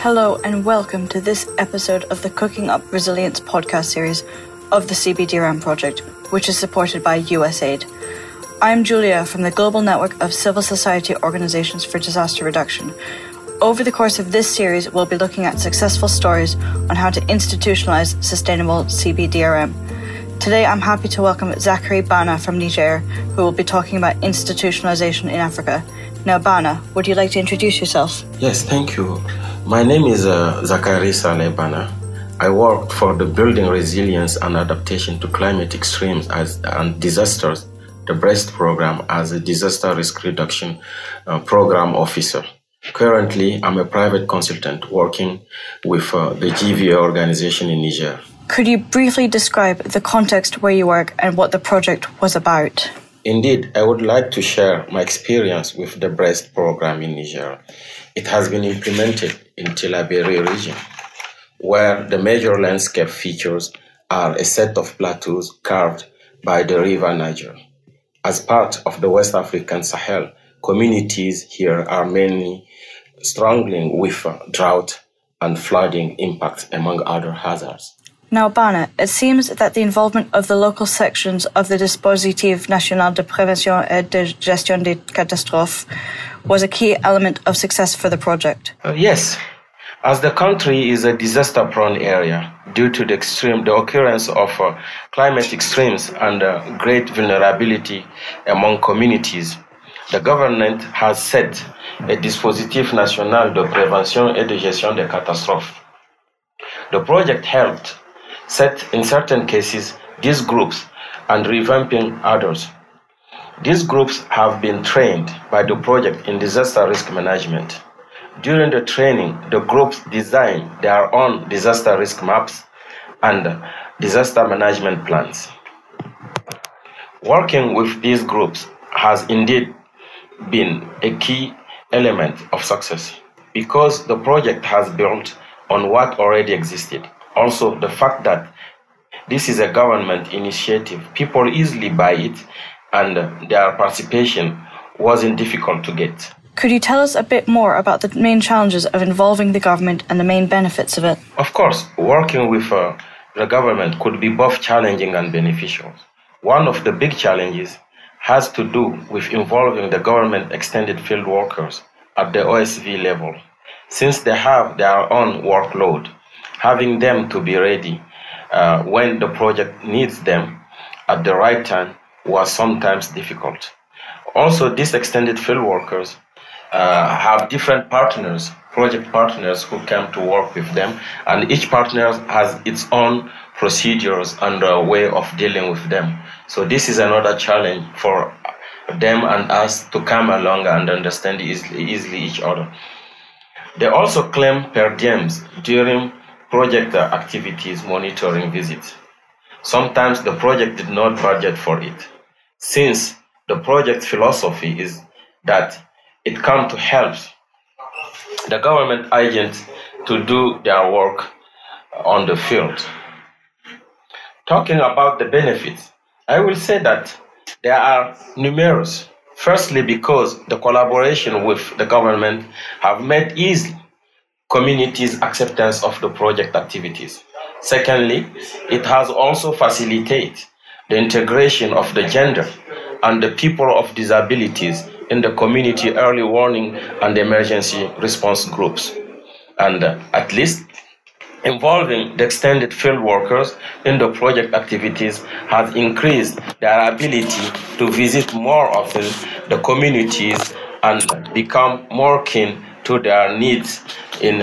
Hello and welcome to this episode of the Cooking Up Resilience podcast series of the CBDRM project, which is supported by USAID. I'm Julia from the Global Network of Civil Society Organizations for Disaster Reduction. Over the course of this series, we'll be looking at successful stories on how to institutionalize sustainable CBDRM. Today, I'm happy to welcome Zachary Bana from Niger, who will be talking about institutionalization in Africa. Now, Bana, would you like to introduce yourself? Yes, thank you. My name is Zachary Saleh Bana. I worked for the Building Resilience and Adaptation to Climate Extremes and Disasters, the BREST program, as a disaster risk reduction program officer. Currently, I'm a private consultant working with the GVA organization in Niger. Could you briefly describe the context where you work and what the project was about? Indeed, I would like to share my experience with the BREST program in Niger. It has been implemented in Tillabéri region, where the major landscape features are a set of plateaus carved by the river Niger. As part of the West African Sahel, communities here are mainly struggling with drought and flooding impacts, among other hazards. Now, Bana, it seems that the involvement of the local sections of the Dispositif National de Prévention et de Gestion des Catastrophes was a key element of success for the project. Yes, as the country is a disaster-prone area due to the occurrence of climate extremes and great vulnerability among communities, the government has set a Dispositif National de Prévention et de Gestion des Catastrophes. The project helped set, in certain cases, these groups and revamping others. These groups have been trained by the project in disaster risk management. During the training, the groups design their own disaster risk maps and disaster management plans. Working with these groups has indeed been a key element of success because the project has built on what already existed. Also, the fact that this is a government initiative, people easily buy it, and their participation wasn't difficult to get. Could you tell us a bit more about the main challenges of involving the government and the main benefits of it? Of course, working with the government could be both challenging and beneficial. One of the big challenges has to do with involving the government extended field workers at the OSV level. Since they have their own workload, having them to be ready when the project needs them at the right time was sometimes difficult. Also, these extended field workers have different partners, project partners who come to work with them, and each partner has its own procedures and a way of dealing with them. So this is another challenge for them and us to come along and understand easily each other. They also claim per diems during project activities monitoring visits. Sometimes the project did not budget for it, since the project philosophy is that it comes to help the government agents to do their work on the field. Talking about the benefits, I will say that there are numerous. Firstly, because the collaboration with the government have made easy communities' acceptance of the project activities. Secondly, it has also facilitated the integration of the gender and the people of disabilities in the community early warning and emergency response groups. And at least involving the extended field workers in the project activities has increased their ability to visit more often the communities and become more keen to their needs in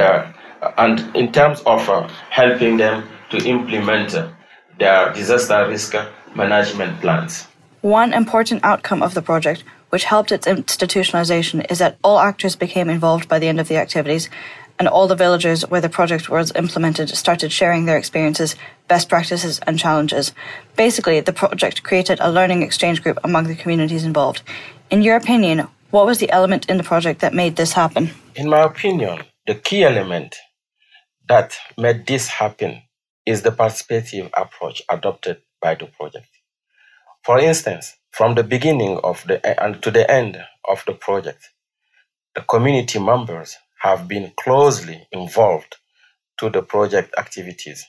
terms of helping them to implement their disaster risk management plans. One important outcome of the project, which helped its institutionalization, is that all actors became involved by the end of the activities, and all the villagers where the project was implemented started sharing their experiences, best practices, and challenges. Basically, the project created a learning exchange group among the communities involved. In your opinion, what was the element in the project that made this happen? In my opinion, the key element that made this happen is the participative approach adopted by the project. For instance, from the beginning and to the end of the project, the community members have been closely involved to the project activities.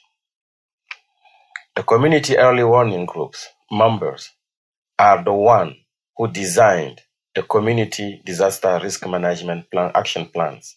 The community early warning groups members are the one who designed the community disaster risk management plan action plans.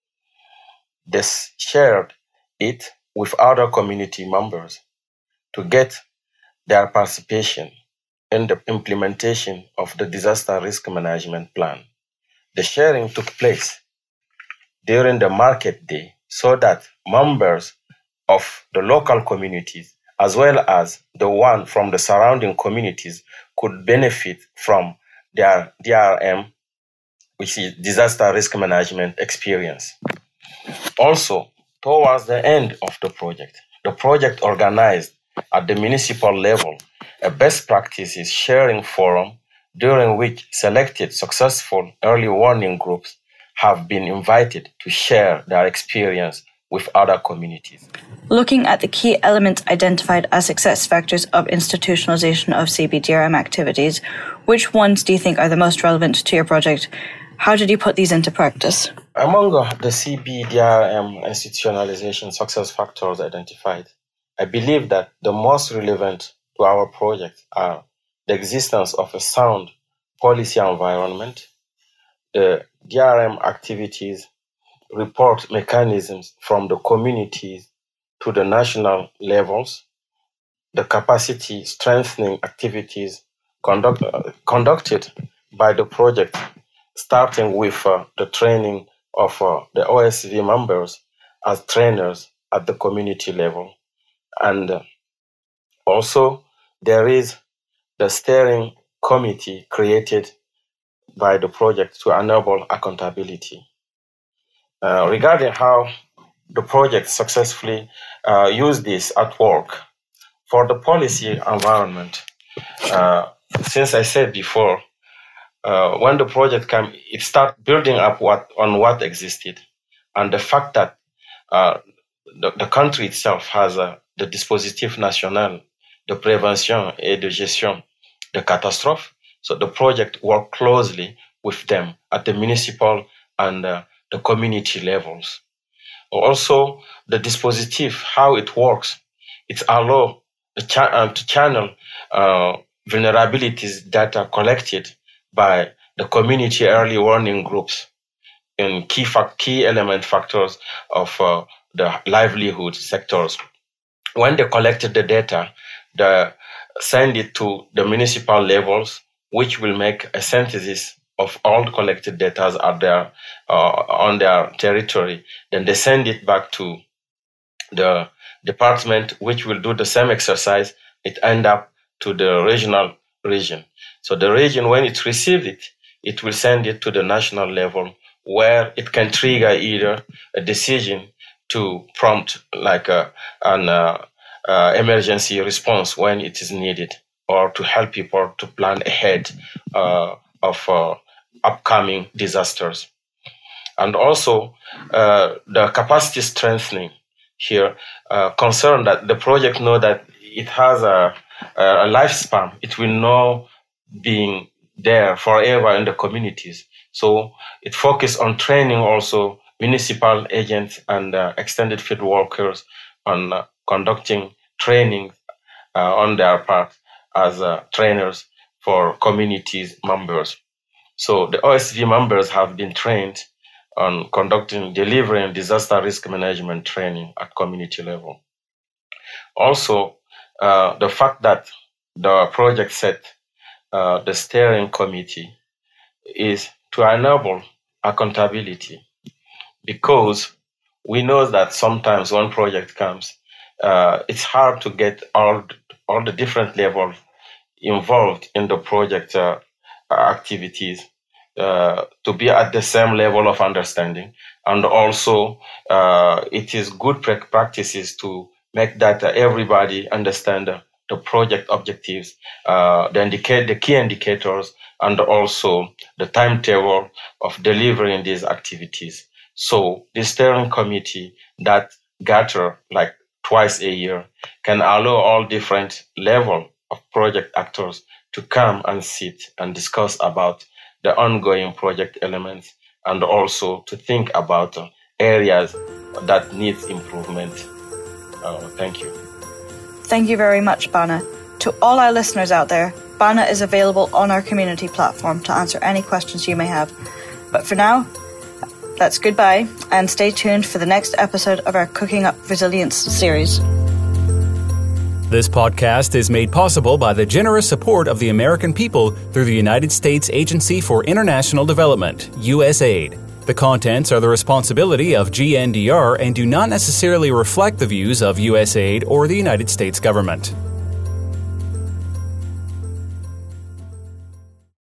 They shared it with other community members to get their participation in the implementation of the disaster risk management plan. The sharing took place during the market day so that members of the local communities as well as the one from the surrounding communities could benefit from their DRM, which is disaster risk management experience. Also, towards the end of the project organized at the municipal level a best practices sharing forum during which selected successful early warning groups have been invited to share their experience with other communities. Looking at the key elements identified as success factors of institutionalization of CBDRM activities, which ones do you think are the most relevant to your project? How did you put these into practice? Among the CBDRM institutionalization success factors identified, I believe that the most relevant to our project are the existence of a sound policy environment, the DRM activities report mechanisms from the communities to the national levels, the capacity strengthening activities conducted by the project, starting with the training of the OSV members as trainers at the community level. And also, there is the steering committee created by the project to enable accountability. Regarding how the project successfully used this at work, for the policy environment, since I said before, when the project came, it started building up on what existed, and the fact that the country itself has the dispositif national de prévention et de gestion de catastrophe. So the project worked closely with them at the municipal and the community levels. Also, the dispositif, how it works, it allows to channel vulnerabilities that are collected by the community early warning groups in key element factors of the livelihood sectors. When they collected the data, they send it to the municipal levels, which will make a synthesis of all collected data on their territory. Then they send it back to the department, which will do the same exercise. It ends up to the region. So the region, when it receives it, it will send it to the national level, where it can trigger either a decision to prompt like an emergency response when it is needed, or to help people to plan ahead of upcoming disasters. And also the capacity strengthening here concern that the project know that it has a lifespan. It will not be there forever in the communities. So it focuses on training also municipal agents and extended field workers on conducting training on their part as trainers for communities members. So the OSV members have been trained on delivering disaster risk management training at community level. Also, the fact that the project set the steering committee is to enable accountability, because we know that sometimes when project comes, it's hard to get all the different levels involved in the project activities to be at the same level of understanding. And also, it is good practices to make that everybody understand the project objectives, the key indicators, and also the timetable of delivering these activities. So the steering committee that gather like twice a year can allow all different level of project actors to come and sit and discuss about the ongoing project elements and also to think about areas that needs improvement. Thank you. Thank you very much, Bana. To all our listeners out there, Bana is available on our community platform to answer any questions you may have. But for now, that's goodbye, and stay tuned for the next episode of our Cooking Up Resilience series. This podcast is made possible by the generous support of the American people through the United States Agency for International Development, USAID. The contents are the responsibility of GNDR and do not necessarily reflect the views of USAID or the United States government.